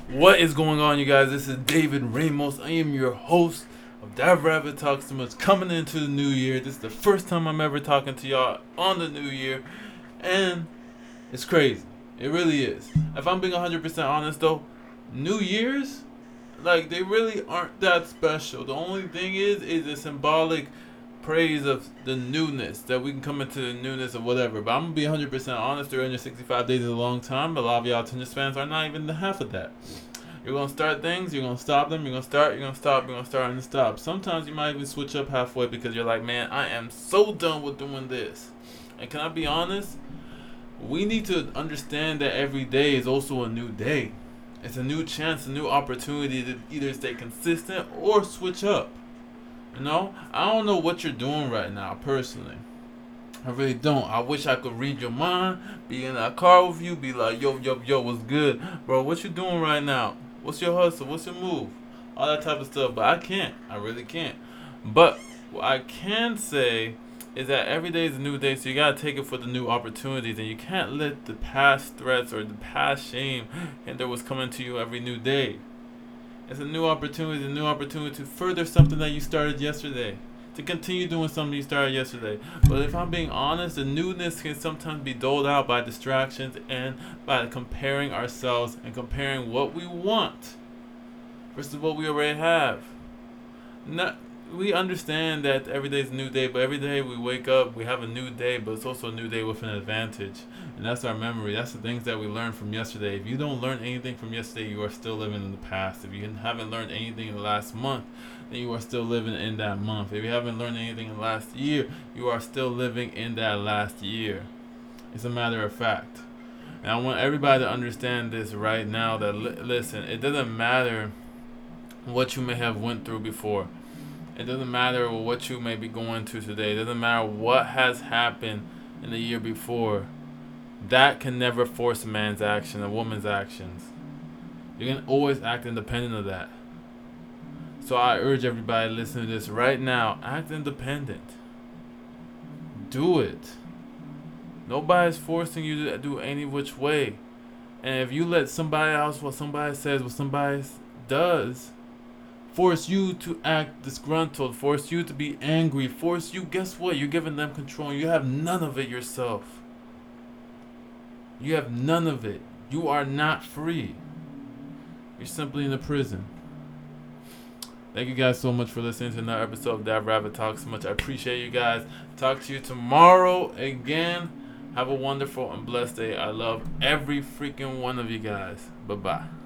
What is going on, you guys? This is David Ramos. I am your host of That Rabbit Talks Too Much. Coming into the new year. This is the first time I'm ever talking to y'all on the new year. And it's crazy. It really is. If I'm being 100% honest though, New Year's, like, they really aren't that special. The only thing is a symbolic praise of the newness, that we can come into the newness of whatever. But I'm gonna be 100% honest, 365 days is a long time. A lot of y'all tennis fans are not even the half of that. You're gonna start things, you're gonna stop them, you're gonna start, you're gonna stop, you're gonna start and stop. Sometimes you might even switch up halfway because you're like, man, I am so done with doing this. And can I be honest? We need to understand that every day is also a new day. It's a new chance, a new opportunity to either stay consistent or switch up. You know, I don't know what you're doing right now, personally. I really don't. I wish I could read your mind, be in that car with you, be like, yo, what's good? Bro, what you doing right now? What's your hustle? What's your move? All that type of stuff. But I can't. I really can't. But what I can say is that every day is a new day, so you gotta take it for the new opportunities, and you can't let the past threats or the past shame hinder what's coming to you every new day. It's a new opportunity to further something that you started yesterday, to continue doing something you started yesterday. But if I'm being honest, the newness can sometimes be doled out by distractions and by comparing ourselves and comparing what we want versus what we already have. We understand that every day is a new day, but every day we wake up, we have a new day, but it's also a new day with an advantage. And that's our memory. That's the things that we learned from yesterday. If you don't learn anything from yesterday, you are still living in the past. If you haven't learned anything in the last month, then you are still living in that month. If you haven't learned anything in the last year, you are still living in that last year. It's a matter of fact. And I want everybody to understand this right now, that listen, it doesn't matter what you may have went through before. It doesn't matter what you may be going through today. It doesn't matter what has happened in the year before. That can never force a man's action, a woman's actions. You can always act independent of that. So I urge everybody listening to this right now, act independent. Do it. Nobody's forcing you to do any which way. And if you let somebody else, what somebody says, what somebody does, force you to act disgruntled, force you to be angry, force you, guess what? You're giving them control. You have none of it yourself. You have none of it. You are not free. You're simply in a prison. Thank you guys so much for listening to another episode of That Rabbit Talks So Much. I appreciate you guys. Talk to you tomorrow again. Have a wonderful and blessed day. I love every freaking one of you guys. Bye-bye.